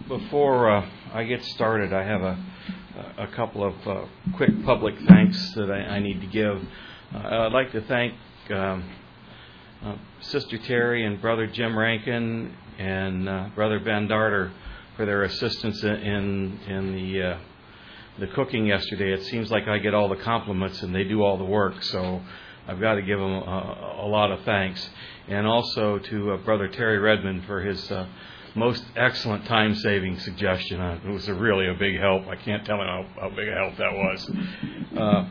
Before I get started, I have a couple of quick public thanks that I need to give. I'd like to thank Sister Terry and Brother Jim Rankin and Brother Ben Darter for their assistance in the cooking yesterday. It seems like I get all the compliments and they do all the work, so I've got to give them a lot of thanks. And also to Brother Terry Redmond for his most excellent time-saving suggestion. It was really a big help. I can't tell him how big a help that was.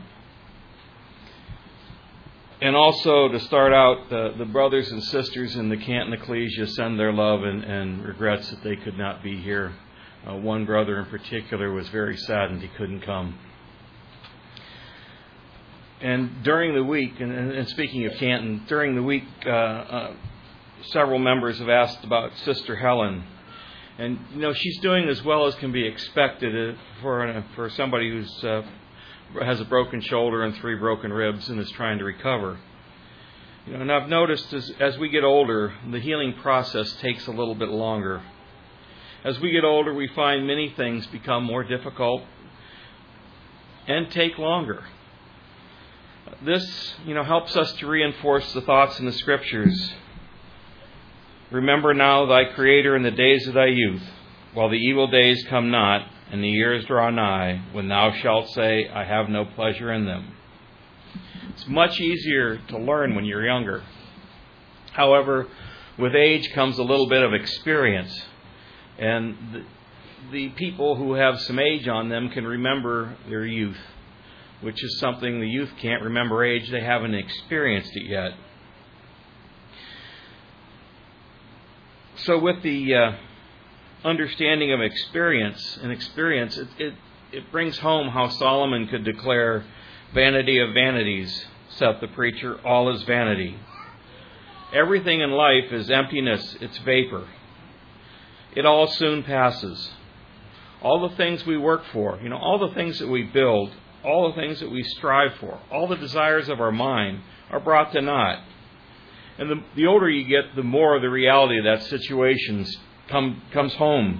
And also to start out, the brothers and sisters in the Canton Ecclesia send their love and regrets that they could not be here. One brother in particular was very saddened he couldn't come. And during the week, and speaking of Canton, during the week, several members have asked about Sister Helen. And, she's doing as well as can be expected for somebody who's has a broken shoulder and 3 broken ribs and is trying to recover. And I've noticed as we get older, the healing process takes a little bit longer. As we get older, we find many things become more difficult and take longer. This, helps us to reinforce the thoughts in the Scriptures. Remember now thy Creator in the days of thy youth, while the evil days come not, and the years draw nigh, when thou shalt say, I have no pleasure in them. It's much easier to learn when you're younger. However, with age comes a little bit of experience, and the people who have some age on them can remember their youth, which is something the youth can't remember age. They haven't experienced it yet. So with the understanding of experience, it brings home how Solomon could declare, vanity of vanities, saith the preacher, all is vanity. Everything in life is emptiness, it's vapor. It all soon passes. All the things we work for, all the things that we build, all the things that we strive for, all the desires of our mind are brought to naught. And the older you get, the more the reality of that situation comes home.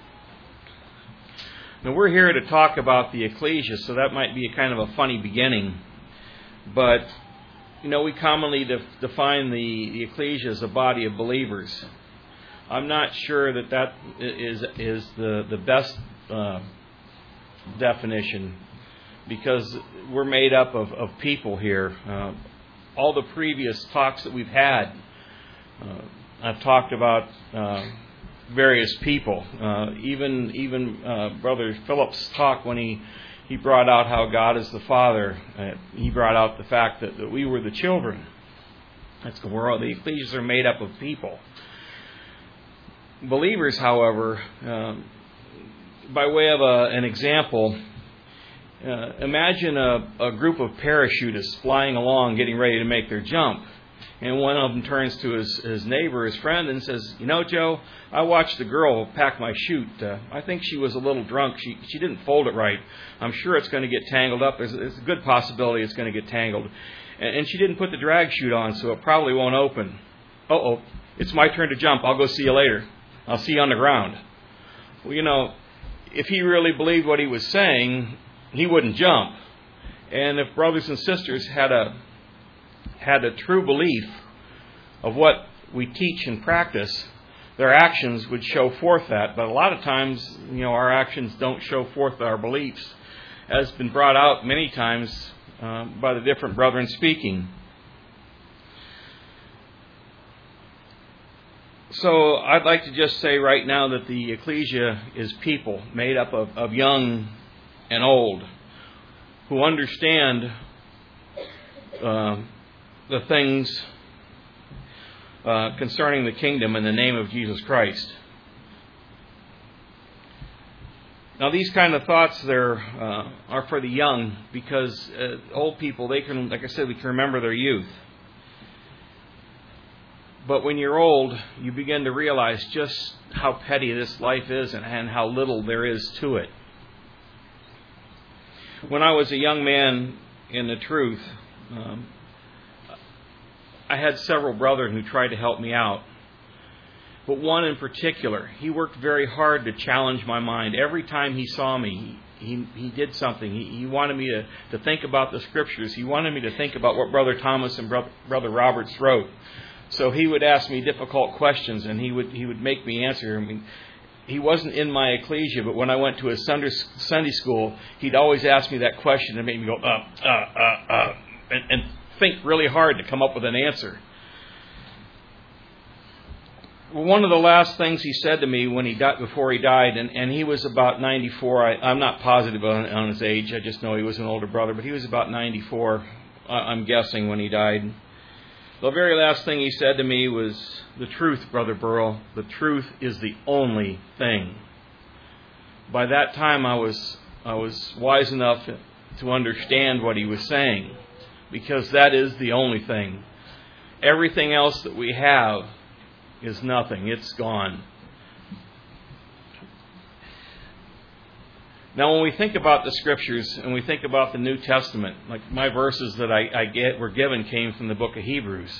Now, we're here to talk about the ecclesia, so that might be a kind of a funny beginning. But, we commonly define the ecclesia as a body of believers. I'm not sure that is the best definition, because we're made up of people here. All the previous talks that we've had, I've talked about various people. Even Brother Phillips' talk when he brought out how God is the Father. He brought out the fact that we were the children. That's the world. The ecclesias are made up of people. Believers, however, by way of an example, imagine a group of parachutists flying along, getting ready to make their jump. And one of them turns to his neighbor, his friend, and says, Joe, I watched the girl pack my chute. I think she was a little drunk. She didn't fold it right. I'm sure it's going to get tangled up. There's a good possibility it's going to get tangled. And she didn't put the drag chute on, so it probably won't open. Uh-oh, it's my turn to jump. I'll go see you later. I'll see you on the ground. Well, if he really believed what he was saying, he wouldn't jump. And if brothers and sisters had a true belief of what we teach and practice, their actions would show forth that. But a lot of times, our actions don't show forth our beliefs, as has been brought out many times by the different brethren speaking. So I'd like to just say right now that the ecclesia is people made up of young and old who understand the things concerning the kingdom in the name of Jesus Christ. Now, these kind of thoughts are for the young, because old people, they can, like I said, we can remember their youth. But when you're old, you begin to realize just how petty this life is and how little there is to it. When I was a young man in the truth, I had several brethren who tried to help me out. but one in particular. He worked very hard to challenge my mind. Every time he saw me, he did something. He wanted me to think about the Scriptures. He wanted me to think about what Brother Thomas and Brother Roberts wrote. So he would ask me difficult questions, and he would make me answer. I mean, he wasn't in my ecclesia, but when I went to a Sunday school, he'd always ask me that question and make me go, and think really hard to come up with an answer. One of the last things he said to me when he died, before he died, and he was about 94. I'm not positive on his age. I just know he was an older brother, but he was about 94, I'm guessing, when he died. The very last thing he said to me was, "The truth, Brother Burrell, the truth is the only thing." By that time, I was wise enough to understand what he was saying, because that is the only thing. Everything else that we have is nothing. It's gone. Now, when we think about the Scriptures and we think about the New Testament, like my verses that were given came from the book of Hebrews.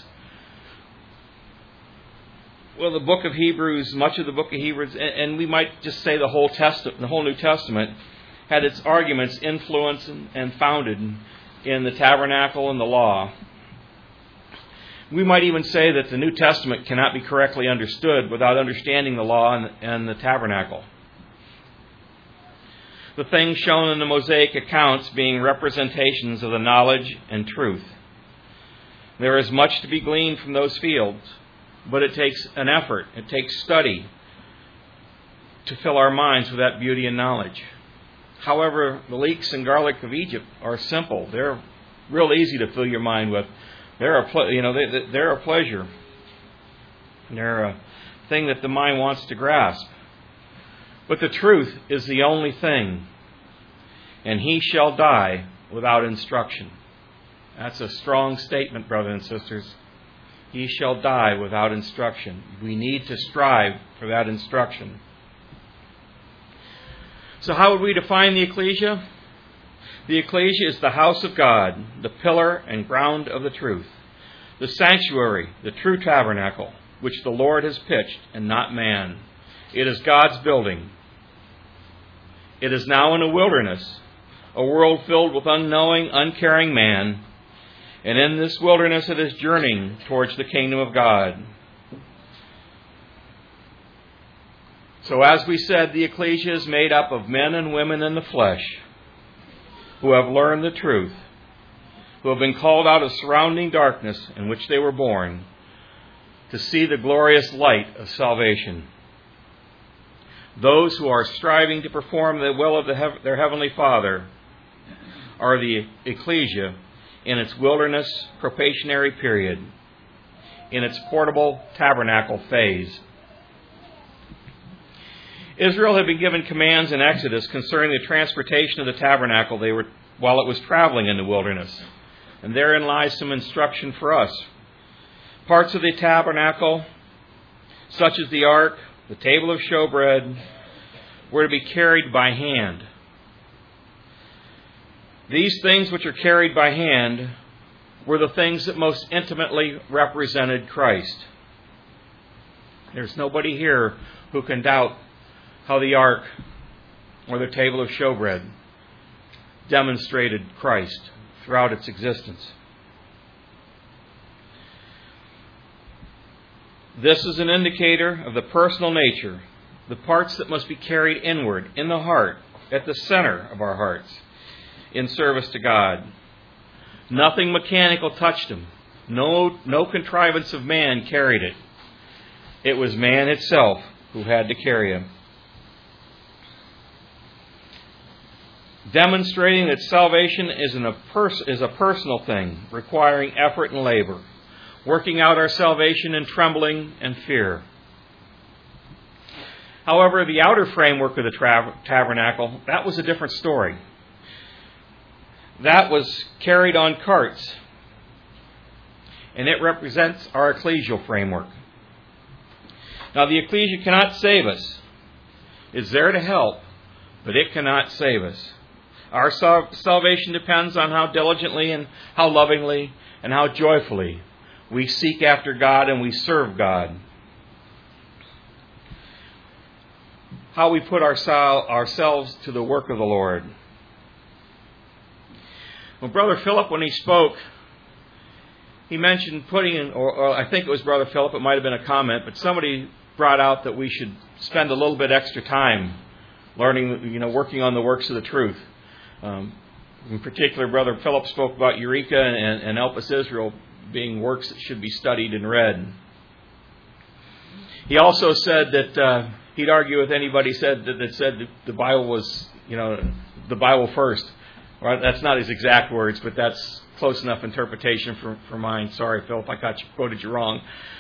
Well, the book of Hebrews, much of the book of Hebrews, and we might just say the whole New Testament, had its arguments influenced and founded in the tabernacle and the law. We might even say that the New Testament cannot be correctly understood without understanding the law and the tabernacle. The things shown in the Mosaic accounts being representations of the knowledge and truth. There is much to be gleaned from those fields, but it takes an effort, it takes study to fill our minds with that beauty and knowledge. However, the leeks and garlic of Egypt are simple. They're real easy to fill your mind with. They're a pleasure. They're a thing that the mind wants to grasp. But the truth is the only thing. And he shall die without instruction. That's a strong statement, brothers and sisters. He shall die without instruction. We need to strive for that instruction. So how would we define the ecclesia? The ecclesia is the house of God, the pillar and ground of the truth, the sanctuary, the true tabernacle, which the Lord has pitched and not man. It is God's building. It is now in a wilderness, a world filled with unknowing, uncaring man, and in this wilderness it is journeying towards the kingdom of God. So as we said, the ecclesia is made up of men and women in the flesh who have learned the truth, who have been called out of surrounding darkness in which they were born to see the glorious light of salvation. Those who are striving to perform the will of their Heavenly Father are the ecclesia in its wilderness probationary period, in its portable tabernacle phase. Israel had been given commands in Exodus concerning the transportation of the tabernacle while it was traveling in the wilderness. And therein lies some instruction for us. Parts of the tabernacle, such as the ark, the table of showbread, were to be carried by hand. These things which are carried by hand were the things that most intimately represented Christ. There's nobody here who can doubt how the ark or the table of showbread demonstrated Christ throughout its existence. This is an indicator of the personal nature, the parts that must be carried inward, in the heart, at the center of our hearts, in service to God. Nothing mechanical touched him. No contrivance of man carried it. It was man itself who had to carry him. Demonstrating that salvation is a personal thing, requiring effort and labor. Working out our salvation in trembling and fear. However, the outer framework of the tabernacle, that was a different story. That was carried on carts, and it represents our ecclesial framework. Now, the ecclesia cannot save us. It's there to help, but it cannot save us. Our salvation depends on how diligently and how lovingly and how joyfully we seek after God and we serve God. how we put ourselves to the work of the Lord. Well, Brother Philip, when he spoke, he mentioned or I think it was Brother Philip, it might have been a comment, but somebody brought out that we should spend a little bit extra time learning, working on the works of the truth. In particular, Brother Philip spoke about Eureka and Elpis Israel being works that should be studied and read. He also said that he'd argue with anybody that said the Bible was, the Bible first. Well, that's not his exact words, but that's close enough interpretation for mine. Sorry, Philip, I quoted you wrong.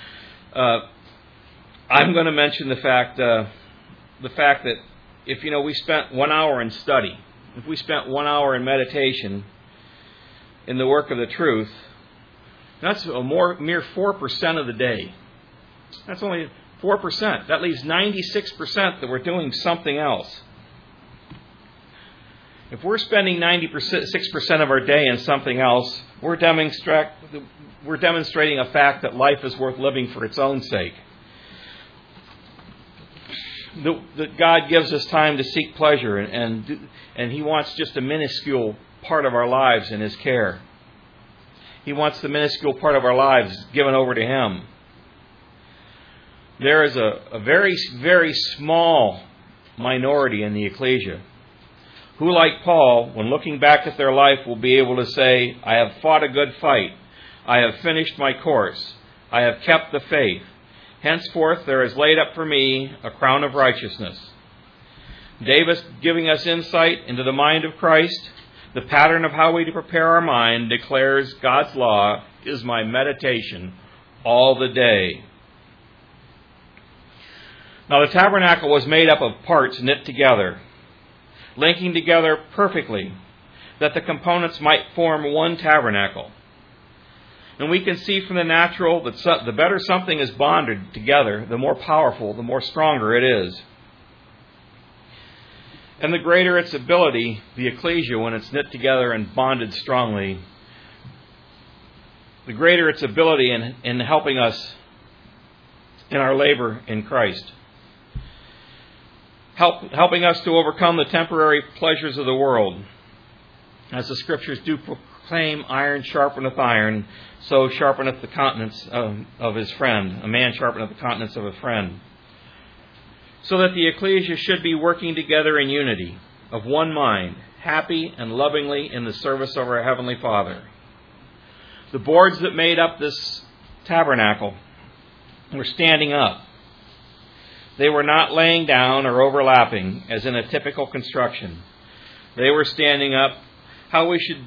I'm going to mention the fact that if we spent 1 hour in study, if we spent 1 hour in meditation in the work of the truth, that's a mere 4% of the day. That's only 4%. That leaves 96% that we're doing something else. If we're spending 96% of our day in something else, we're demonstrating a fact that life is worth living for its own sake. That God gives us time to seek pleasure, and He wants just a minuscule part of our lives in His care. He wants the minuscule part of our lives given over to Him. There is a very, very small minority in the ecclesia who, like Paul, when looking back at their life, will be able to say, I have fought a good fight. I have finished my course. I have kept the faith. Henceforth there is laid up for me a crown of righteousness. Davis, giving us insight into the mind of Christ, the pattern of how we to prepare our mind, declares God's law is my meditation all the day. Now the tabernacle was made up of parts knit together, linking together perfectly, that the components might form one tabernacle. And we can see from the natural that the better something is bonded together, the more powerful, the more stronger it is. And the greater its ability, the ecclesia, when it's knit together and bonded strongly, the greater its ability in helping us in our labor in Christ. Helping us to overcome the temporary pleasures of the world. As the Scriptures do proclaim, iron sharpeneth iron, so sharpeneth the countenance of his friend. A man sharpeneth the countenance of a friend. So that the ecclesia should be working together in unity, of one mind, happy and lovingly in the service of our Heavenly Father. The boards that made up this tabernacle were standing up. They were not laying down or overlapping, as in a typical construction. They were standing up how we should,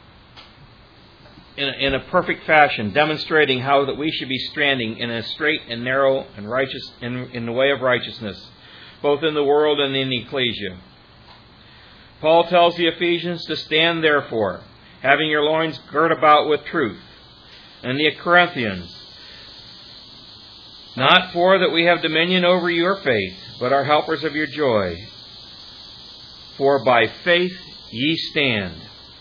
in a perfect fashion, demonstrating how that we should be standing in a straight and narrow and righteous, in the way of righteousness, both in the world and in the ecclesia. Paul tells the Ephesians to stand therefore, having your loins girt about with truth. And the Corinthians, not for that we have dominion over your faith, but are helpers of your joy. For by faith ye stand.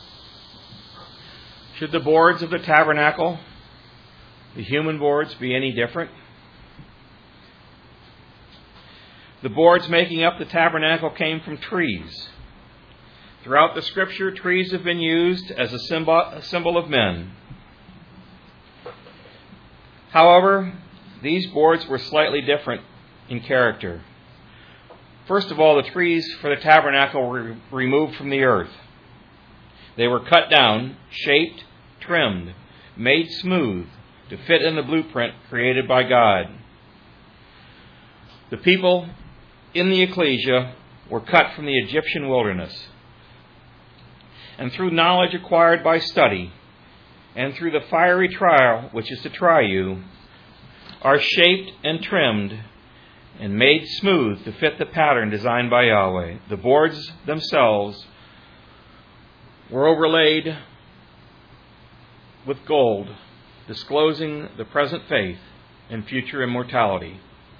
Should the boards of the tabernacle, the human boards, be any different? The boards making up the tabernacle came from trees. Throughout the Scripture, trees have been used as a symbol of men. However, these boards were slightly different in character. First of all, the trees for the tabernacle were removed from the earth. They were cut down, shaped, trimmed, made smooth to fit in the blueprint created by God. The people in the ecclesia were cut from the Egyptian wilderness. And through knowledge acquired by study, and through the fiery trial which is to try you, are shaped and trimmed and made smooth to fit the pattern designed by Yahweh. The boards themselves were overlaid with gold, disclosing the present faith and future immortality.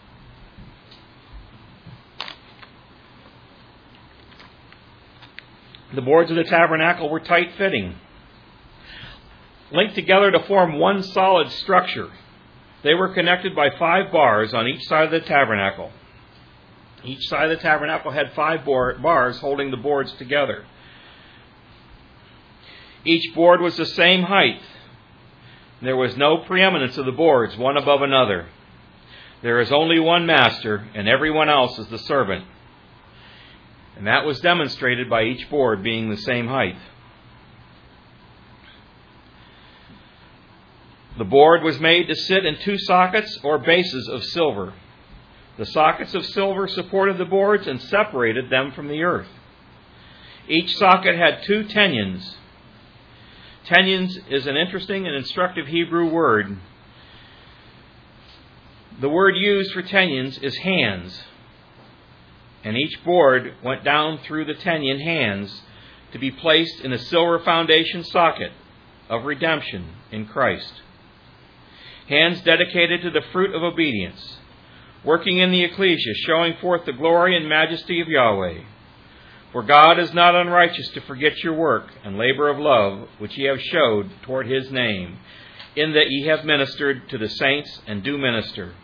The boards of the tabernacle were tight-fitting, linked together to form one solid structure. They were connected by 5 bars on each side of the tabernacle. Each side of the tabernacle had 5 bars holding the boards together. Each board was the same height. There was no preeminence of the boards, one above another. There is only one master, and everyone else is the servant. And that was demonstrated by each board being the same height. The board was made to sit in 2 sockets or bases of silver. The sockets of silver supported the boards and separated them from the earth. Each socket had 2 tenyons. Tenyons is an interesting and instructive Hebrew word. The word used for tenyons is hands. And each board went down through the tenyon hands to be placed in a silver foundation socket of redemption in Christ. Hands dedicated to the fruit of obedience, working in the ecclesia, showing forth the glory and majesty of Yahweh. For God is not unrighteous to forget your work and labor of love, which ye have showed toward his name, in that ye have ministered to the saints and do minister.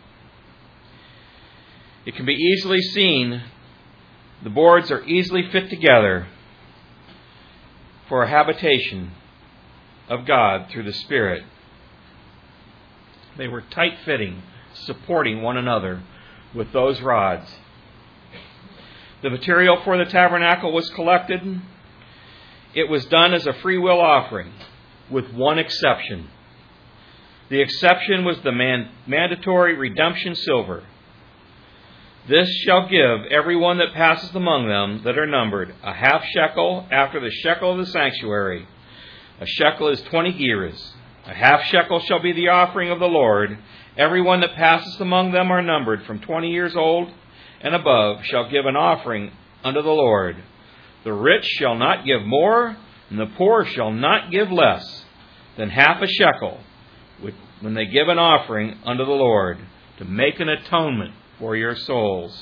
It can be easily seen, the boards are easily fit together for a habitation of God through the Spirit. They were tight-fitting, supporting one another with those rods. The material for the tabernacle was collected. It was done as a free will offering, with one exception. The exception was the mandatory redemption silver. This shall give every one that passeth among them that are numbered a half shekel after the shekel of the sanctuary. A shekel is 20 gerahs. A half shekel shall be the offering of the Lord. Every one that passeth among them are numbered from 20 years old and above shall give an offering unto the Lord. The rich shall not give more, and the poor shall not give less than half a shekel when they give an offering unto the Lord, to make an atonement for your souls.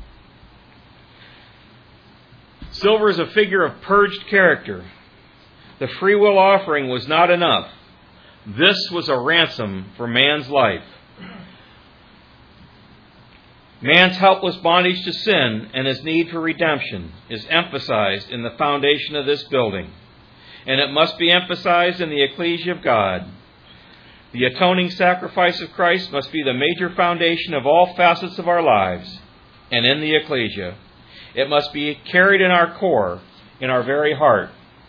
Silver is a figure of purged character. The free will offering was not enough. This was a ransom for man's life. Man's helpless bondage to sin and his need for redemption is emphasized in the foundation of this building, and it must be emphasized in the ecclesia of God. The atoning sacrifice of Christ must be the major foundation of all facets of our lives, and in the ecclesia. It must be carried in our core, in our very heart.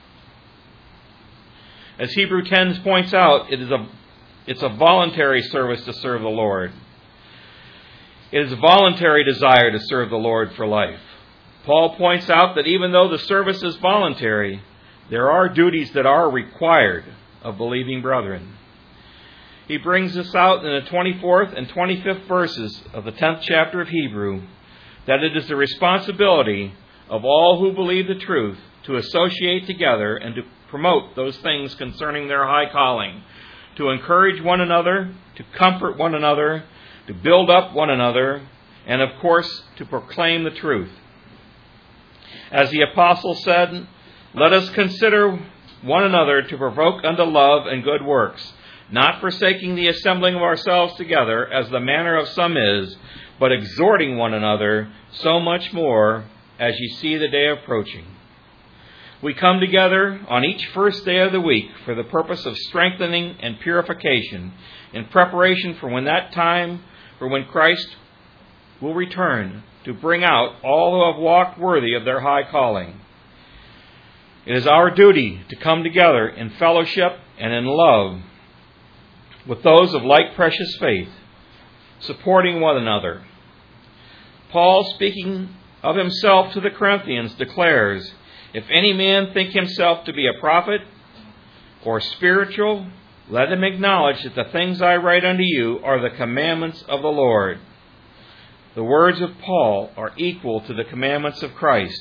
As Hebrews 10 points out, it's a voluntary service to serve the Lord. It is a voluntary desire to serve the Lord for life. Paul points out that even though the service is voluntary, there are duties that are required of believing brethren. He brings this out in the 24th and 25th verses of the 10th chapter of Hebrew, that it is the responsibility of all who believe the truth to associate together and to promote those things concerning their high calling, to encourage one another, to comfort one another, to build up one another, and of course, to proclaim the truth. As the apostle said, let us consider one another to provoke unto love and good works, not forsaking the assembling of ourselves together, as the manner of some is, but exhorting one another, so much more as ye see the day approaching. We come together on each first day of the week for the purpose of strengthening and purification in preparation for when Christ will return to bring out all who have walked worthy of their high calling. It is our duty to come together in fellowship and in love with those of like precious faith, supporting one another. Paul, speaking of himself to the Corinthians, declares, if any man think himself to be a prophet or spiritual, let him acknowledge that the things I write unto you are the commandments of the Lord. The words of Paul are equal to the commandments of Christ.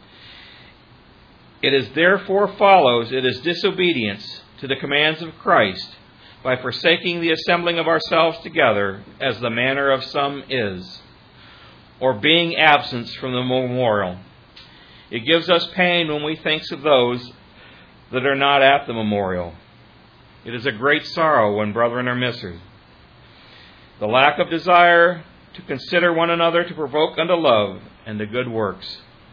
It is disobedience to the commands of Christ by forsaking the assembling of ourselves together, as the manner of some is, or being absent from the memorial. It gives us pain when we think of those that are not at the memorial. It is a great sorrow when brethren are missing. The lack of desire to consider one another to provoke unto love and to good works.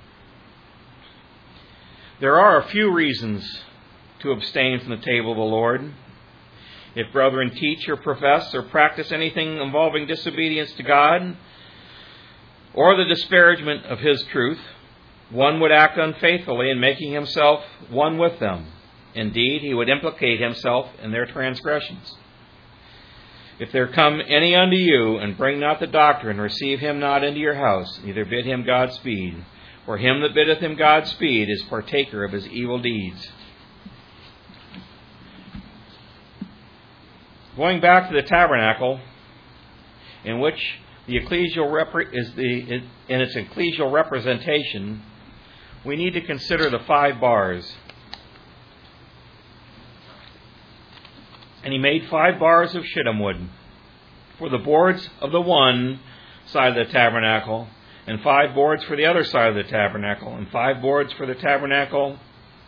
There are a few reasons to abstain from the table of the Lord. If brethren teach or profess or practice anything involving disobedience to God or the disparagement of His truth, one would act unfaithfully in making himself one with them. Indeed, he would implicate himself in their transgressions. If there come any unto you, and bring not the doctrine, receive him not into your house, neither bid him Godspeed. For him that biddeth him Godspeed is partaker of his evil deeds. Going back to the tabernacle, in which the ecclesial in its ecclesial representation, we need to consider the 5 bars. And he made 5 bars of shittim wood for the boards of the one side of the tabernacle, and 5 boards for the other side of the tabernacle, and 5 boards for the tabernacle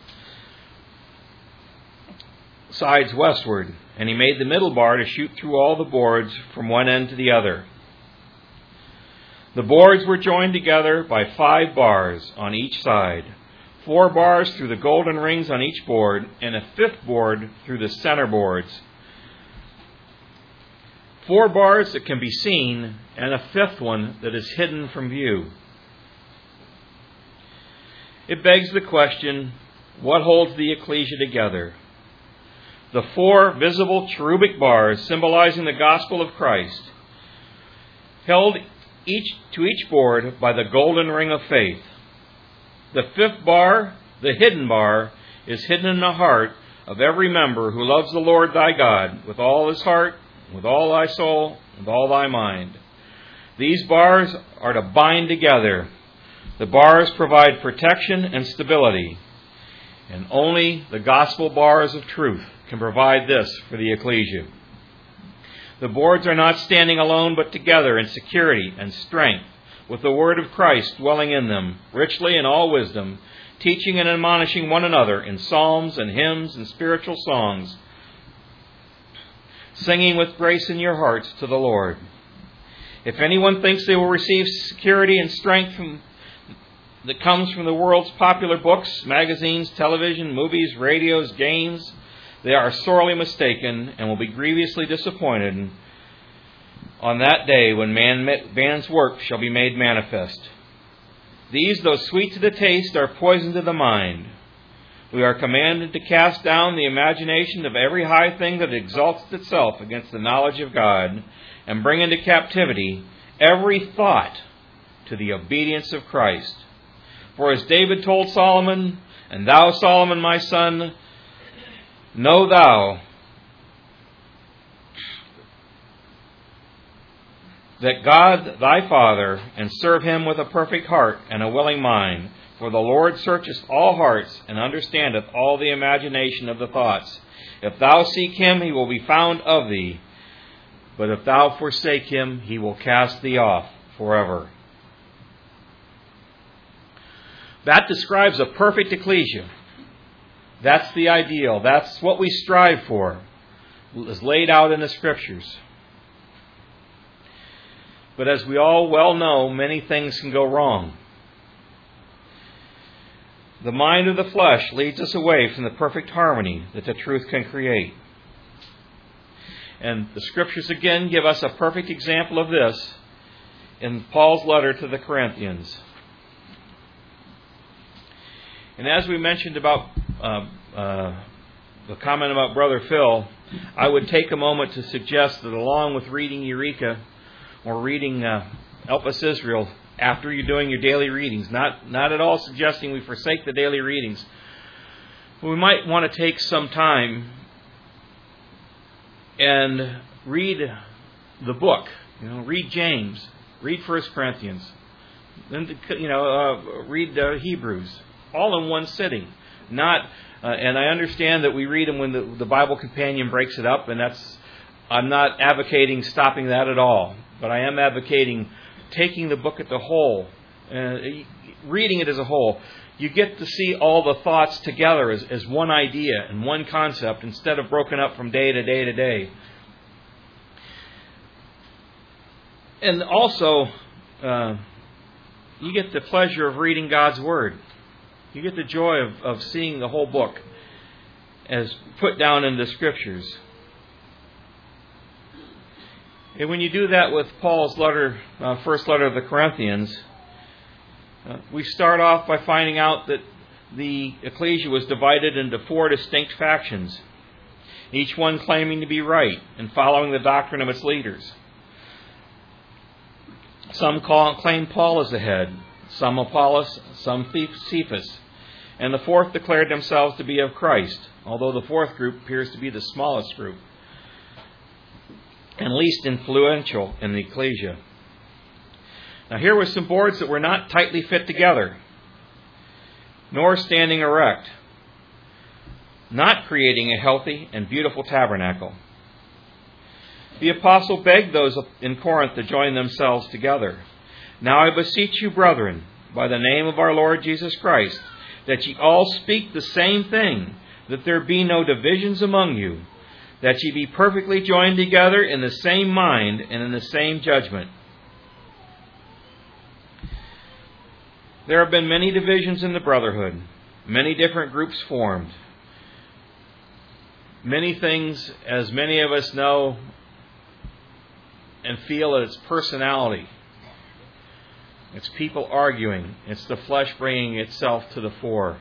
sides westward. And he made the middle bar to shoot through all the boards from one end to the other. The boards were joined together by 5 bars on each side, 4 bars through the golden rings on each board, and a 5th board through the center boards. 4 bars that can be seen, and a 5th one that is hidden from view. It begs the question, what holds the ecclesia together? The 4 visible cherubic bars symbolizing the gospel of Christ, held to each board by the golden ring of faith. The 5th bar, the hidden bar, is hidden in the heart of every member who loves the Lord thy God with all his heart, with all thy soul, with all thy mind. These bars are to bind together. The bars provide protection and stability. And only the gospel bars of truth can provide this for the ecclesia. The boards are not standing alone, but together in security and strength, with the word of Christ dwelling in them, richly in all wisdom, teaching and admonishing one another in psalms and hymns and spiritual songs, singing with grace in your hearts to the Lord. If anyone thinks they will receive security and strength that comes from the world's popular books, magazines, television, movies, radios, games, they are sorely mistaken and will be grievously disappointed on that day when man's work shall be made manifest. These, though sweet to the taste, are poison to the mind. We are commanded to cast down the imagination of every high thing that exalts itself against the knowledge of God, and bring into captivity every thought to the obedience of Christ. For as David told Solomon, and thou, Solomon, my son, know thou that God thy Father, and serve him with a perfect heart and a willing mind. For the Lord searcheth all hearts, and understandeth all the imagination of the thoughts. If thou seek him, he will be found of thee. But if thou forsake him, he will cast thee off forever. That describes a perfect ecclesia. That's the ideal. That's what we strive for, as laid out in the Scriptures. But as we all well know, many things can go wrong. The mind of the flesh leads us away from the perfect harmony that the truth can create. And the Scriptures again give us a perfect example of this in Paul's letter to the Corinthians. And as we mentioned about the comment about Brother Phil, I would take a moment to suggest that along with reading Eureka or reading Elpis Israel after you're doing your daily readings, not at all suggesting we forsake the daily readings, we might want to take some time and read the book. Read James, read 1 Corinthians, then read Hebrews, all in one sitting. And I understand that we read them when the Bible Companion breaks it up, and I'm not advocating stopping that at all, but I am advocating taking the book as a whole, reading it as a whole. You get to see all the thoughts together as one idea and one concept instead of broken up from day to day to day. And also, you get the pleasure of reading God's Word. You get the joy of seeing the whole book as put down in the Scriptures. And when you do that with Paul's letter, first letter of the Corinthians, we start off by finding out that the ecclesia was divided into 4 distinct factions, each one claiming to be right and following the doctrine of its leaders. Some claim Paul as the head, some Apollos, some Cephas, and the fourth declared themselves to be of Christ, although the fourth group appears to be the smallest group and least influential in the ecclesia. Now here were some boards that were not tightly fit together, nor standing erect, not creating a healthy and beautiful tabernacle. The apostle begged those in Corinth to join themselves together. Now I beseech you, brethren, by the name of our Lord Jesus Christ, that ye all speak the same thing, that there be no divisions among you, that ye be perfectly joined together in the same mind and in the same judgment. There have been many divisions in the brotherhood, many different groups formed. Many things, as many of us know and feel, it's personality. It's people arguing. It's the flesh bringing itself to the fore.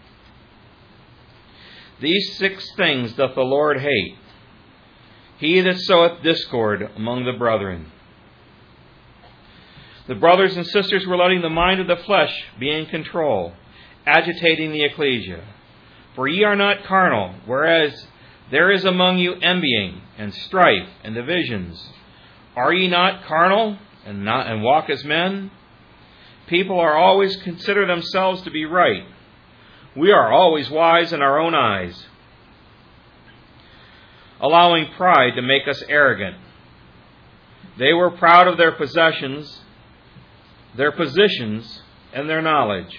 These 6 things doth the Lord hate. He that soweth discord among the brethren. The brothers and sisters were letting the mind of the flesh be in control, agitating the ecclesia. For ye are not carnal, whereas there is among you envying and strife and divisions. Are ye not carnal and walk as men? People are always consider themselves to be right. We are always wise in our own eyes, allowing pride to make us arrogant. They were proud of their possessions, their positions, and their knowledge.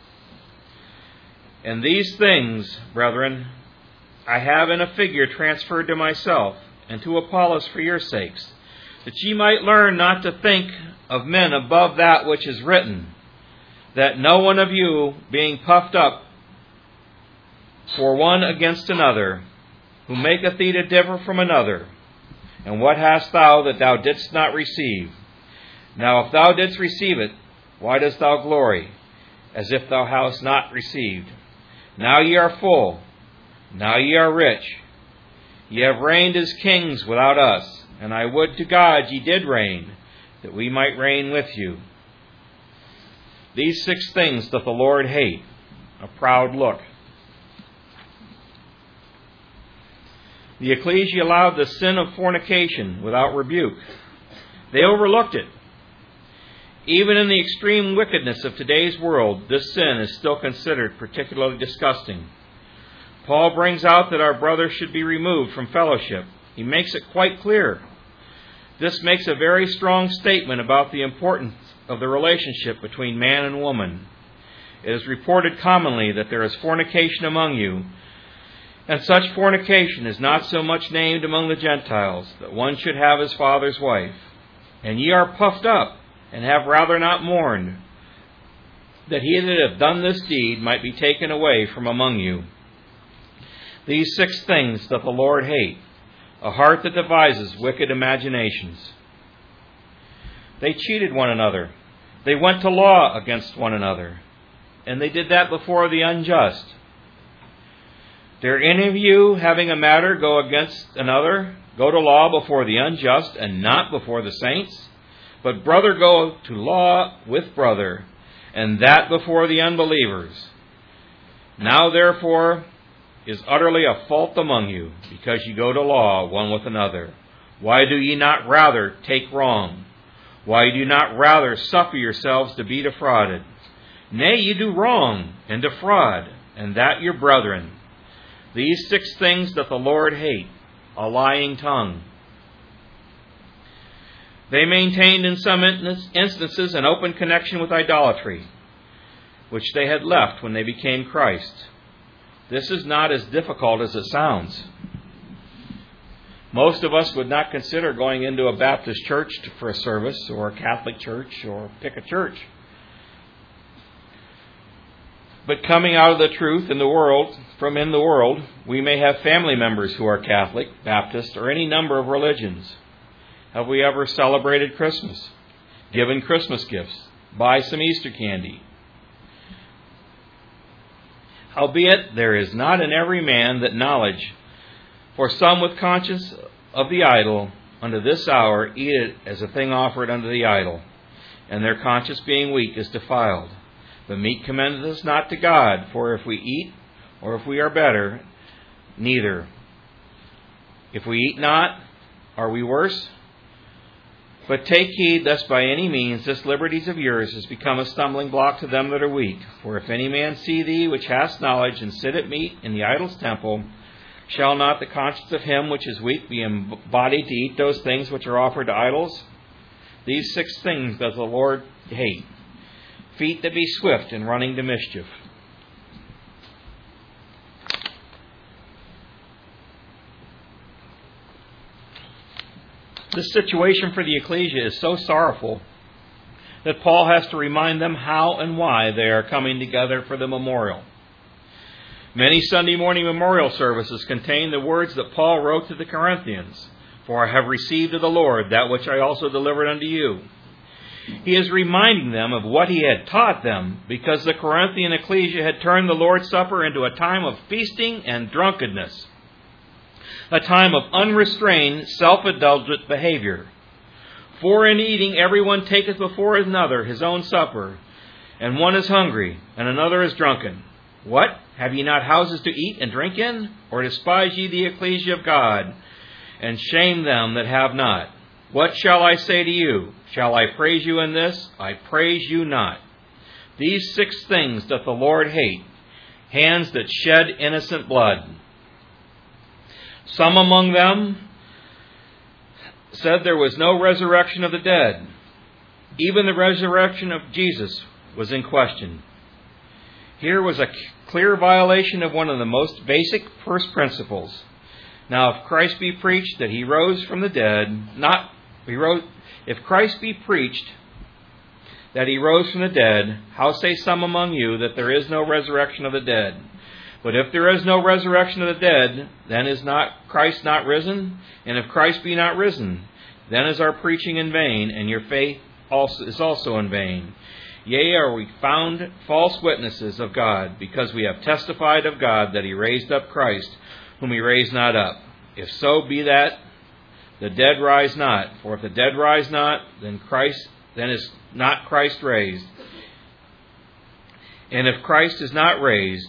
And these things, brethren, I have in a figure transferred to myself and to Apollos for your sakes, that ye might learn not to think of men above that which is written, that no one of you, being puffed up for one against another, who maketh thee to differ from another. And what hast thou that thou didst not receive? Now if thou didst receive it, why dost thou glory, as if thou hadst not received? Now ye are full, now ye are rich. Ye have reigned as kings without us, and I would to God ye did reign, that we might reign with you. These 6 things doth the Lord hate, a proud look. The ecclesia allowed the sin of fornication without rebuke. They overlooked it. Even in the extreme wickedness of today's world, this sin is still considered particularly disgusting. Paul brings out that our brothers should be removed from fellowship. He makes it quite clear. This makes a very strong statement about the importance of the relationship between man and woman. It is reported commonly that there is fornication among you, and such fornication is not so much named among the Gentiles, that one should have his father's wife. And ye are puffed up, and have rather not mourned, that he that hath done this deed might be taken away from among you. These 6 things doth the Lord hate, a heart that devises wicked imaginations. They cheated one another. They went to law against one another. And they did that before the unjust. Dare any of you, having a matter, go against another, go to law before the unjust, and not before the saints? But brother go to law with brother, and that before the unbelievers. Now therefore is utterly a fault among you, because ye go to law one with another. Why do ye not rather take wrong? Why do you not rather suffer yourselves to be defrauded? Nay, ye do wrong and defraud, and that your brethren. These 6 things doth the Lord hate, a lying tongue. They maintained in some instances an open connection with idolatry, which they had left when they became Christ. This is not as difficult as it sounds. Most of us would not consider going into a Baptist church for a service, or a Catholic church, or pick a church. But coming out of the truth in the world, we may have family members who are Catholic, Baptist, or any number of religions. Have we ever celebrated Christmas, given Christmas gifts, buy some Easter candy? Howbeit, there is not in every man that knowledge. For some with conscience of the idol, unto this hour eat it as a thing offered unto the idol, and their conscience being weak is defiled. The meat commendeth us not to God, for if we eat, or if we are better, neither. If we eat not, are we worse? But take heed, lest by any means this liberties of yours has become a stumbling block to them that are weak. For if any man see thee, which hast knowledge, and sit at meat in the idol's temple, shall not the conscience of him which is weak be embodied to eat those things which are offered to idols? These 6 things does the Lord hate: feet that be swift in running to mischief. This situation for the ecclesia is so sorrowful that Paul has to remind them how and why they are coming together for the memorial. Many Sunday morning memorial services contain the words that Paul wrote to the Corinthians, "For I have received of the Lord that which I also delivered unto you." He is reminding them of what he had taught them, because the Corinthian ecclesia had turned the Lord's Supper into a time of feasting and drunkenness, a time of unrestrained, self-indulgent behavior. For in eating everyone taketh before another his own supper, and one is hungry, and another is drunken. What? Have ye not houses to eat and drink in? Or despise ye the ecclesia of God, and shame them that have not? What shall I say to you? Shall I praise you in this? I praise you not. These 6 things doth the Lord hate: hands that shed innocent blood. Some among them said there was no resurrection of the dead. Even the resurrection of Jesus was in question. Here was a clear violation of one of the most basic first principles. Now, if Christ be preached that he rose from the dead, if Christ be preached that he rose from the dead, how say some among you that there is no resurrection of the dead? But if there is no resurrection of the dead, then is not Christ not risen? And if Christ be not risen, then is our preaching in vain, and your faith is also in vain. Yea, are we found false witnesses of God, because we have testified of God that he raised up Christ, whom he raised not up. If so be that the dead rise not. For if the dead rise not, then is not Christ raised. And if Christ is not raised,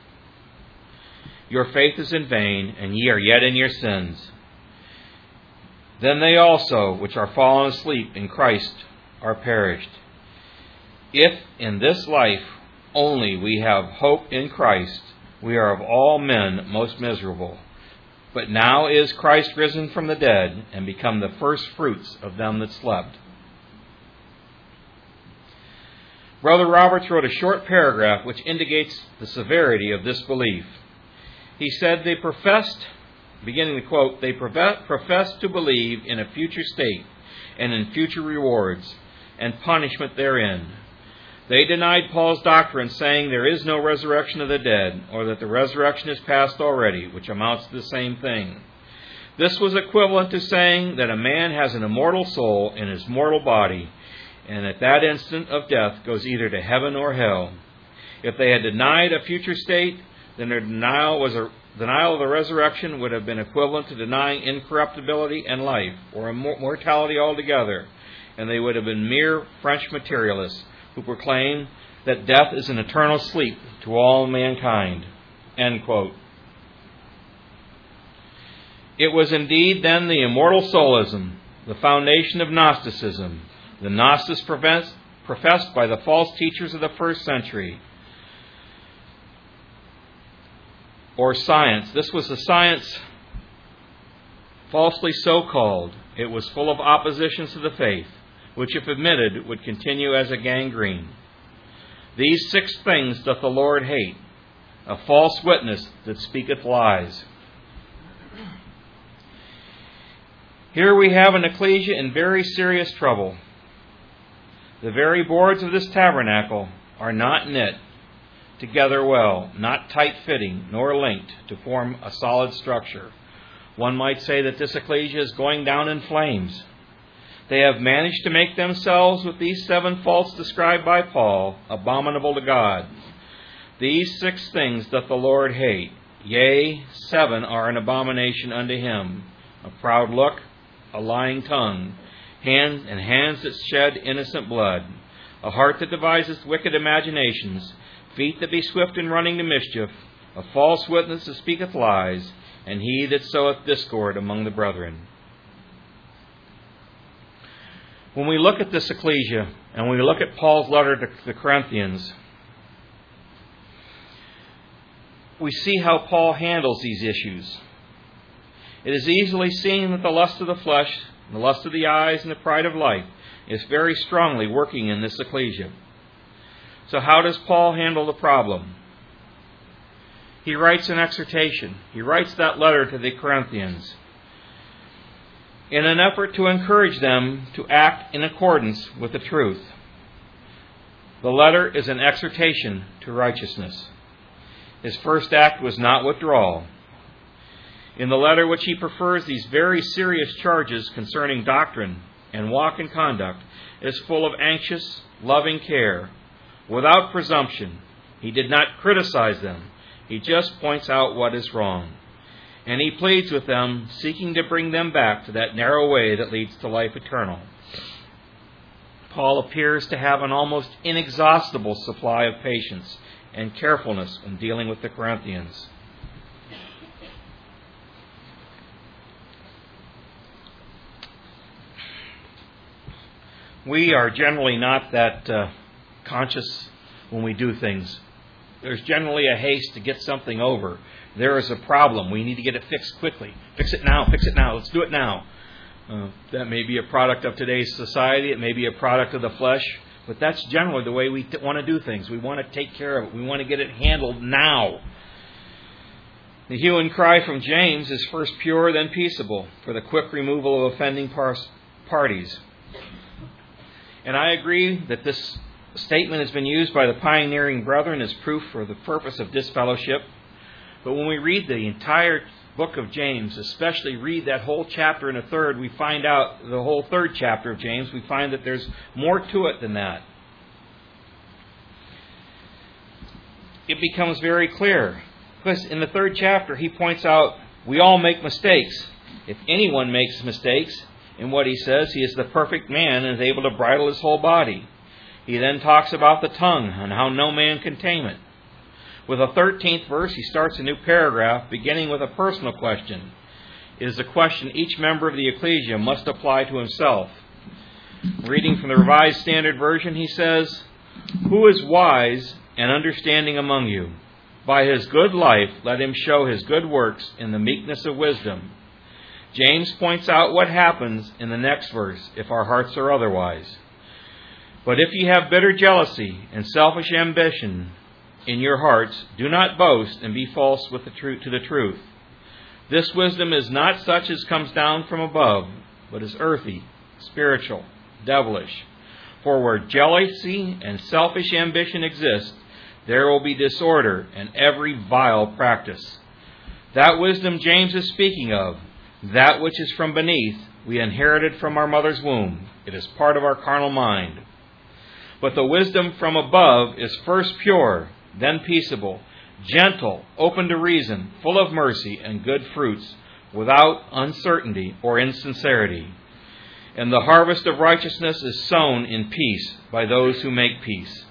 your faith is in vain, and ye are yet in your sins. Then they also, which are fallen asleep in Christ, are perished. If in this life only we have hope in Christ, we are of all men most miserable. But now is Christ risen from the dead, and become the first fruits of them that slept. Brother Roberts wrote a short paragraph which indicates the severity of this belief. He said they professed, beginning the quote, they professed to believe in a future state and in future rewards and punishment therein. They denied Paul's doctrine, saying there is no resurrection of the dead, or that the resurrection is past already, which amounts to the same thing. This was equivalent to saying that a man has an immortal soul in his mortal body, and at that instant of death goes either to heaven or hell. If they had denied a future state, then their denial of the resurrection would have been equivalent to denying incorruptibility and life, or mortality altogether, and they would have been mere French materialists who proclaim that death is an eternal sleep to all mankind. End quote. It was indeed then the immortal soulism, the foundation of Gnosticism, the Gnosis professed by the false teachers of the first century, or science. This was the science falsely so called. It was full of oppositions to the faith, which if admitted would continue as a gangrene. These 6 things doth the Lord hate: a false witness that speaketh lies. Here we have an ecclesia in very serious trouble. The very boards of this tabernacle are not knit together well, not tight-fitting, nor linked to form a solid structure. One might say that this ecclesia is going down in flames. They have managed to make themselves, with these 7 faults described by Paul, abominable to God. These 6 things doth the Lord hate. Yea, 7 are an abomination unto him: a proud look, a lying tongue, hands that shed innocent blood, a heart that deviseth wicked imaginations, feet that be swift in running to mischief, a false witness that speaketh lies, and he that soweth discord among the brethren. When we look at this ecclesia, and we look at Paul's letter to the Corinthians, we see how Paul handles these issues. It is easily seen that the lust of the flesh, the lust of the eyes, and the pride of life is very strongly working in this ecclesia. So how does Paul handle the problem? He writes an exhortation. He writes that letter to the Corinthians in an effort to encourage them to act in accordance with the truth. The letter is an exhortation to righteousness. His first act was not withdrawal. In the letter which he prefers these very serious charges concerning doctrine and walk and conduct, is full of anxious, loving care. Without presumption, he did not criticize them. He just points out what is wrong. And he pleads with them, seeking to bring them back to that narrow way that leads to life eternal. Paul appears to have an almost inexhaustible supply of patience and carefulness when dealing with the Corinthians. We are generally not that conscious when we do things. There's generally a haste to get something over. There is a problem. We need to get it fixed quickly. Fix it now. Fix it now. Let's do it now. That may be a product of today's society. It may be a product of the flesh. But that's generally the way we want to do things. We want to take care of it. We want to get it handled now. The hue and cry from James is first pure, then peaceable, for the quick removal of offending parties. And I agree that this statement has been used by the pioneering brethren as proof for the purpose of disfellowship. But when we read the entire book of James, especially read that whole chapter and a third, we find out, the whole 3rd chapter of James, we find that there's more to it than that. It becomes very clear. Because in the 3rd chapter, he points out, we all make mistakes. If anyone makes mistakes in what he says, he is the perfect man and is able to bridle his whole body. He then talks about the tongue and how no man can tame it. With the 13th verse, he starts a new paragraph beginning with a personal question. It is a question each member of the ecclesia must apply to himself. Reading from the Revised Standard Version, he says, "Who is wise and understanding among you? By his good life let him show his good works in the meekness of wisdom." James points out what happens in the next verse if our hearts are otherwise. "But if ye have bitter jealousy and selfish ambition in your hearts, do not boast and be false to the truth. This wisdom is not such as comes down from above, but is earthy, spiritual, devilish. For where jealousy and selfish ambition exist, there will be disorder and every vile practice. That wisdom James is speaking of, that which is from beneath, we inherited from our mother's womb. It is part of our carnal mind. But the wisdom from above is first pure, then peaceable, gentle, open to reason, full of mercy and good fruits, without uncertainty or insincerity. And the harvest of righteousness is sown in peace by those who make peace."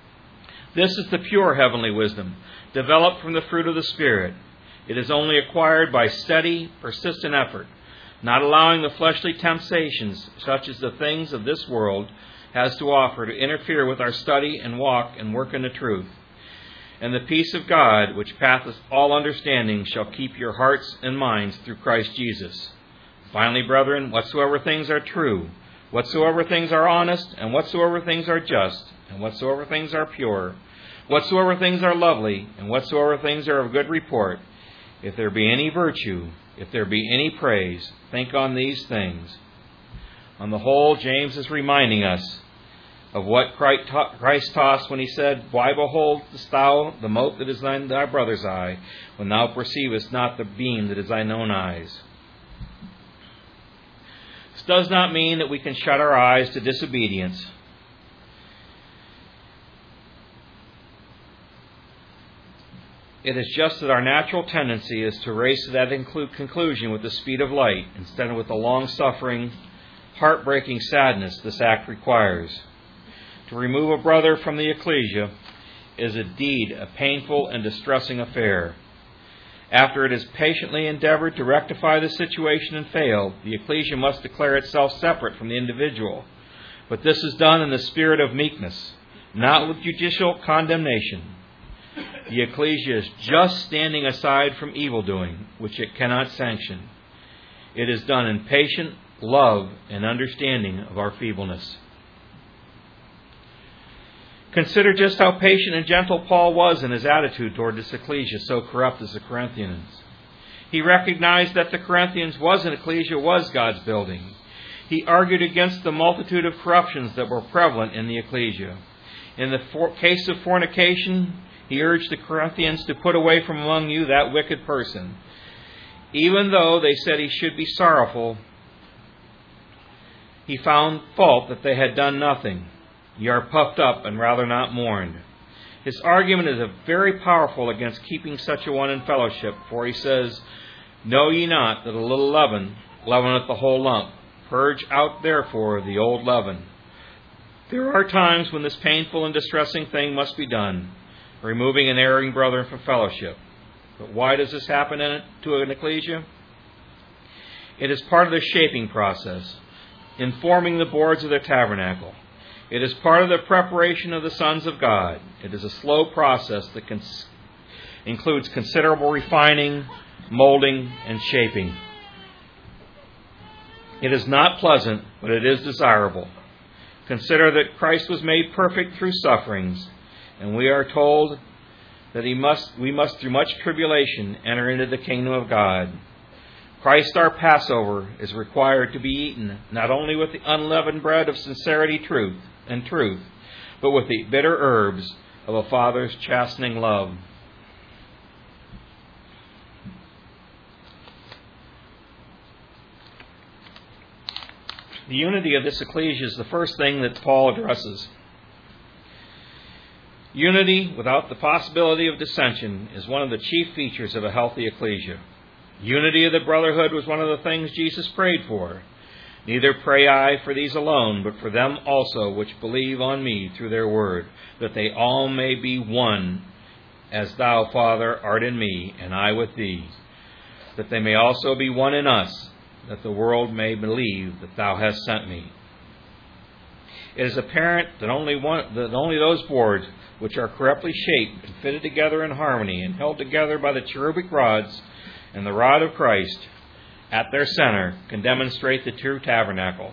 This is the pure heavenly wisdom, developed from the fruit of the Spirit. It is only acquired by steady, persistent effort, not allowing the fleshly temptations, such as the things of this world has to offer, to interfere with our study and walk and work in the truth. And the peace of God, which passeth all understanding, shall keep your hearts and minds through Christ Jesus. Finally, brethren, whatsoever things are true, whatsoever things are honest, and whatsoever things are just, and whatsoever things are pure, whatsoever things are lovely, and whatsoever things are of good report, if there be any virtue, if there be any praise, think on these things. On the whole, James is reminding us of what Christ taught us when he said, Why beholdest thou the mote that is in thy brother's eye, when thou perceivest not the beam that is thine own eyes? This does not mean that we can shut our eyes to disobedience. It is just that our natural tendency is to race to that conclusion with the speed of light instead of with the long-suffering, heartbreaking sadness this act requires. To remove a brother from the ecclesia is indeed a painful and distressing affair. After it has patiently endeavored to rectify the situation and failed, the ecclesia must declare itself separate from the individual. But this is done in the spirit of meekness, not with judicial condemnation. The ecclesia is just standing aside from evildoing, which it cannot sanction. It is done in patient love and understanding of our feebleness. Consider just how patient and gentle Paul was in his attitude toward this ecclesia so corrupt as the Corinthians. He recognized that the Corinthians ecclesia was God's building. He argued against the multitude of corruptions that were prevalent in the ecclesia. In the case of fornication, he urged the Corinthians to put away from among you that wicked person. Even though they said he should be sorrowful, he found fault that they had done nothing. Ye are puffed up and rather not mourned. His argument is very powerful against keeping such a one in fellowship, for he says, Know ye not that a little leaven leaveneth the whole lump? Purge out therefore the old leaven. There are times when this painful and distressing thing must be done, removing an erring brother from fellowship. But why does this happen to an ecclesia? It is part of the shaping process, in forming the boards of the tabernacle. It is part of the preparation of the sons of God. It is a slow process that includes considerable refining, molding, and shaping. It is not pleasant, but it is desirable. Consider that Christ was made perfect through sufferings, and we are told that we must through much tribulation enter into the kingdom of God. Christ our Passover is required to be eaten not only with the unleavened bread of sincerity and truth, but with the bitter herbs of a Father's chastening love. The unity of this ecclesia is the first thing that Paul addresses. Unity without the possibility of dissension is one of the chief features of a healthy ecclesia. Unity of the brotherhood was one of the things Jesus prayed for. Neither pray I for these alone, but for them also which believe on me through their word, that they all may be one, as thou, Father, art in me, and I with thee, that they may also be one in us, that the world may believe that thou hast sent me. It is apparent that only those boards which are correctly shaped and fitted together in harmony and held together by the cherubic rods and the rod of Christ at their center can demonstrate the true tabernacle,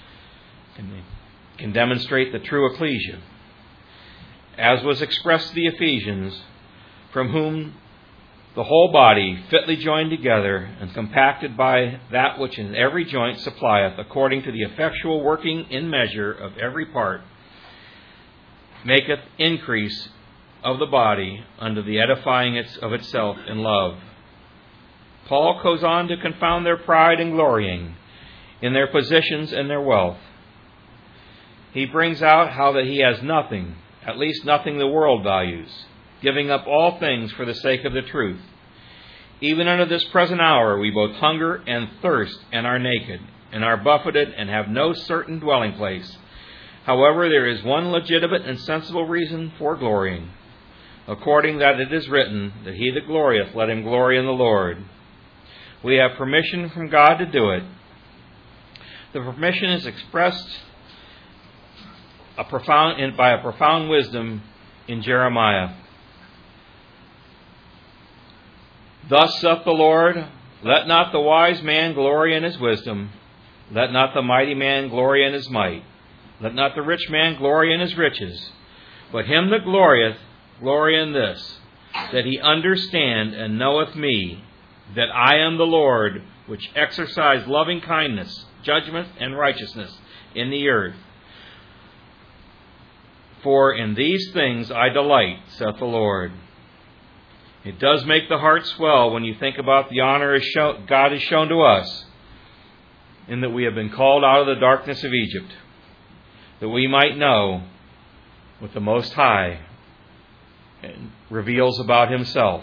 can demonstrate the true ecclesia. As was expressed to the Ephesians, from whom the whole body, fitly joined together and compacted by that which in every joint supplieth, according to the effectual working in measure of every part, maketh increase of the body unto the edifying of itself in love. Paul goes on to confound their pride and glorying in their positions and their wealth. He brings out how that he has nothing, at least nothing the world values, giving up all things for the sake of the truth. Even unto this present hour we both hunger and thirst and are naked, and are buffeted and have no certain dwelling place. However, there is one legitimate and sensible reason for glorying, according that it is written, that he that glorieth, let him glory in the Lord. We have permission from God to do it. The permission is expressed by a profound wisdom in Jeremiah. Thus saith the Lord, let not the wise man glory in his wisdom, let not the mighty man glory in his might, let not the rich man glory in his riches, but him that glorieth, glory in this, that he understand and knoweth me, that I am the Lord, which exercise loving kindness, judgment, and righteousness in the earth. For in these things I delight, saith the Lord. It does make the heart swell when you think about the honor God has shown to us, in that we have been called out of the darkness of Egypt, that we might know what the Most High reveals about Himself.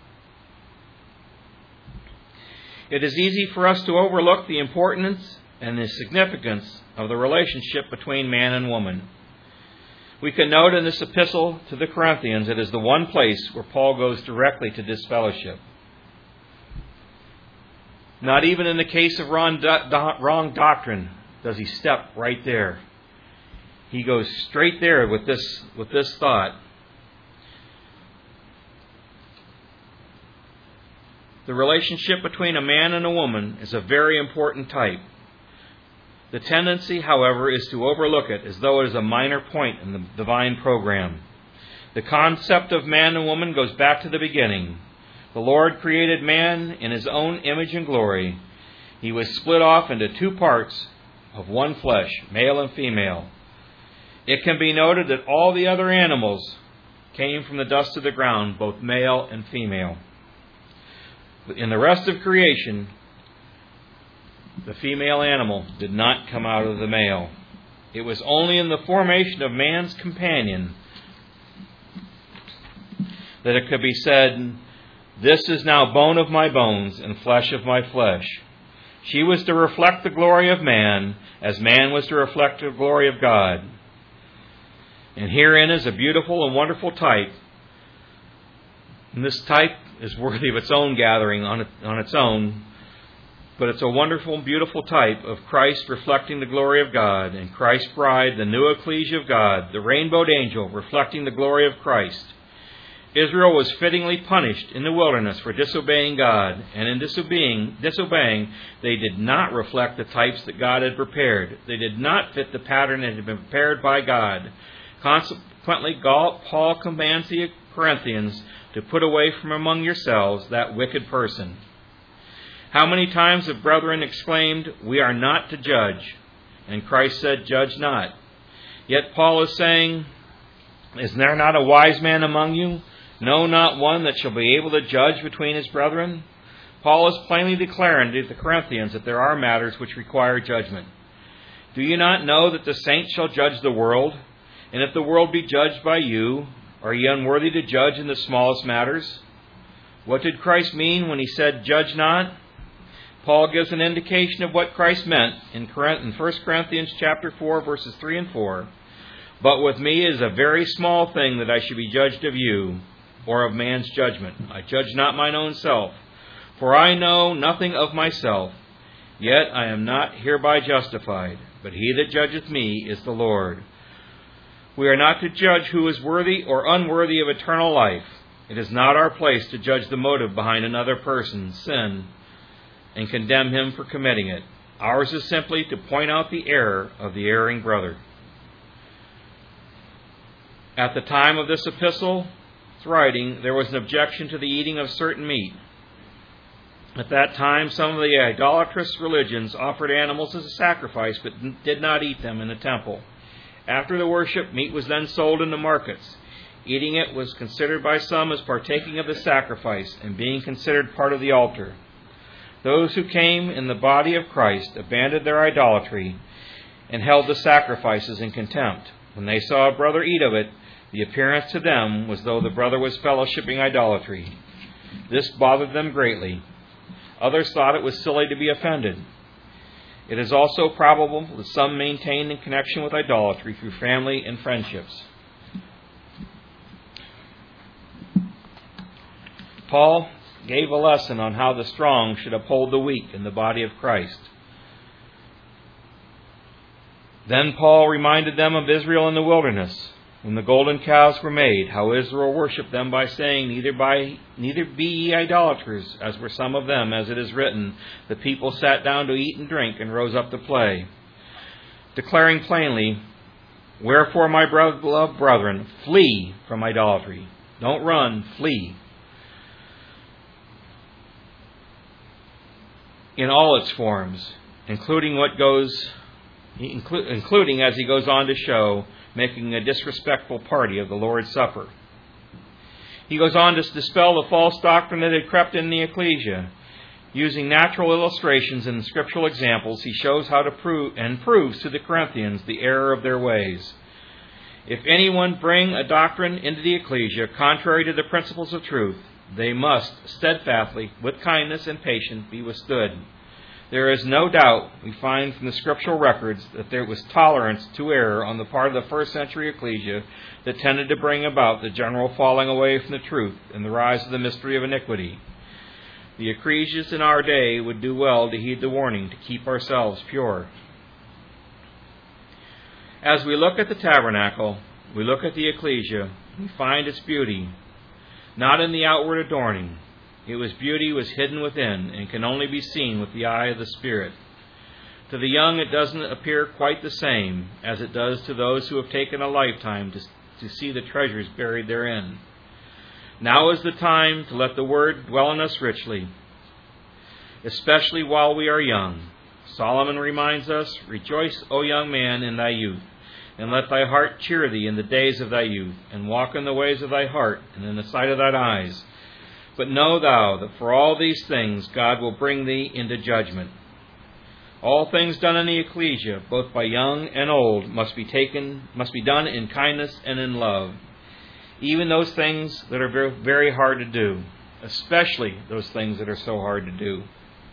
It is easy for us to overlook the importance and the significance of the relationship between man and woman. We can note in this epistle to the Corinthians, it is the one place where Paul goes directly to disfellowship. Not even in the case of wrong doctrine does he step right there. He goes straight there with this thought. The relationship between a man and a woman is a very important type. The tendency, however, is to overlook it as though it is a minor point in the divine program. The concept of man and woman goes back to the beginning. The Lord created man in His own image and glory. He was split off into two parts of one flesh, male and female. It can be noted that all the other animals came from the dust of the ground, both male and female. In the rest of creation, the female animal did not come out of the male. It was only in the formation of man's companion that it could be said, "This is now bone of my bones and flesh of my flesh." She was to reflect the glory of man, as man was to reflect the glory of God. And herein is a beautiful and wonderful type. And this type is worthy of its own gathering on its own. But it's a wonderful and beautiful type of Christ reflecting the glory of God, and Christ's bride, the new ecclesia of God, the rainbowed angel reflecting the glory of Christ. Israel was fittingly punished in the wilderness for disobeying God, and in disobeying, they did not reflect the types that God had prepared. They did not fit the pattern that had been prepared by God. Consequently, Paul commands the Corinthians to put away from among yourselves that wicked person. How many times have brethren exclaimed, "We are not to judge," and Christ said, "Judge not." Yet Paul is saying, "Is there not a wise man among you? No, not one that shall be able to judge between his brethren?" Paul is plainly declaring to the Corinthians that there are matters which require judgment. "Do you not know that the saints shall judge the world? And if the world be judged by you, are ye unworthy to judge in the smallest matters?" What did Christ mean when He said, "Judge not"? Paul gives an indication of what Christ meant in 1 Corinthians chapter 4, verses 3 and 4. "But with me it is a very small thing that I should be judged of you, or of man's judgment. I judge not mine own self, for I know nothing of myself. Yet I am not hereby justified, but He that judgeth me is the Lord." We are not to judge who is worthy or unworthy of eternal life. It is not our place to judge the motive behind another person's sin and condemn him for committing it. Ours is simply to point out the error of the erring brother. At the time of this epistle's writing, there was an objection to the eating of certain meat. At that time, some of the idolatrous religions offered animals as a sacrifice, but did not eat them in the temple. After the worship, meat was then sold in the markets. Eating it was considered by some as partaking of the sacrifice and being considered part of the altar. Those who came in the body of Christ abandoned their idolatry and held the sacrifices in contempt. When they saw a brother eat of it, the appearance to them was though the brother was fellowshipping idolatry. This bothered them greatly. Others thought it was silly to be offended. It is also probable that some maintained in connection with idolatry through family and friendships. Paul gave a lesson on how the strong should uphold the weak in the body of Christ. Then Paul reminded them of Israel in the wilderness, when the golden calves were made, how Israel worshipped them by saying, "Neither be ye idolaters, as were some of them, as it is written, the people sat down to eat and drink and rose up to play." Declaring plainly, "Wherefore, my beloved brethren, flee from idolatry." Don't run, flee. in all its forms, including as he goes on to show, making a disrespectful party of the Lord's Supper. He goes on to dispel the false doctrine that had crept in the ecclesia. Using natural illustrations and scriptural examples, he shows how to prove and proves to the Corinthians the error of their ways. If anyone bring a doctrine into the ecclesia contrary to the principles of truth, they must steadfastly, with kindness and patience, be withstood. There is no doubt, we find from the scriptural records, that there was tolerance to error on the part of the first century ecclesia that tended to bring about the general falling away from the truth and the rise of the mystery of iniquity. The ecclesias in our day would do well to heed the warning to keep ourselves pure. As we look at the tabernacle, we look at the ecclesia, we find its beauty, not in the outward adorning. Its beauty was hidden within and can only be seen with the eye of the Spirit. To the young it doesn't appear quite the same as it does to those who have taken a lifetime to see the treasures buried therein. Now is the time to let the Word dwell in us richly, especially while we are young. Solomon reminds us, "Rejoice, O young man, in thy youth, and let thy heart cheer thee in the days of thy youth, and walk in the ways of thy heart, and in the sight of thine eyes. But know thou that for all these things God will bring thee into judgment." All things done in the ecclesia, both by young and old, must be done in kindness and in love. Even those things that are very, very hard to do, especially those things that are so hard to do.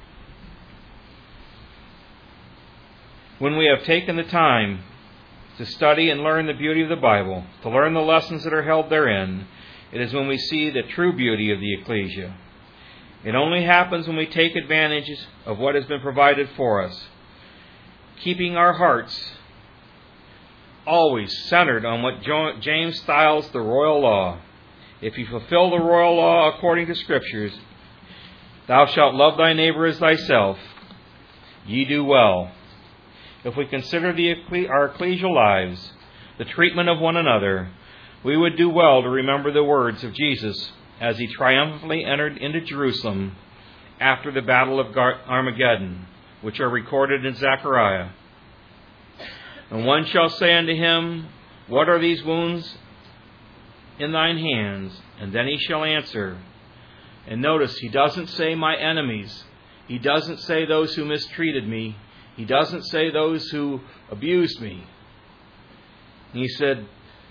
When we have taken the time to study and learn the beauty of the Bible, to learn the lessons that are held therein, it is when we see the true beauty of the ecclesia. It only happens when we take advantage of what has been provided for us, keeping our hearts always centered on what James styles the royal law. If you fulfill the royal law according to Scriptures, "Thou shalt love thy neighbor as thyself," ye do well. If we consider our ecclesial lives, the treatment of one another, we would do well to remember the words of Jesus as he triumphantly entered into Jerusalem after the battle of Armageddon, which are recorded in Zechariah. "And one shall say unto him, What are these wounds in thine hands? And then he shall answer." And notice, he doesn't say my enemies. He doesn't say those who mistreated me. He doesn't say those who abused me. He said,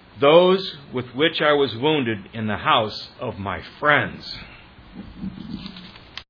"Those with which I was wounded in the house of my friends."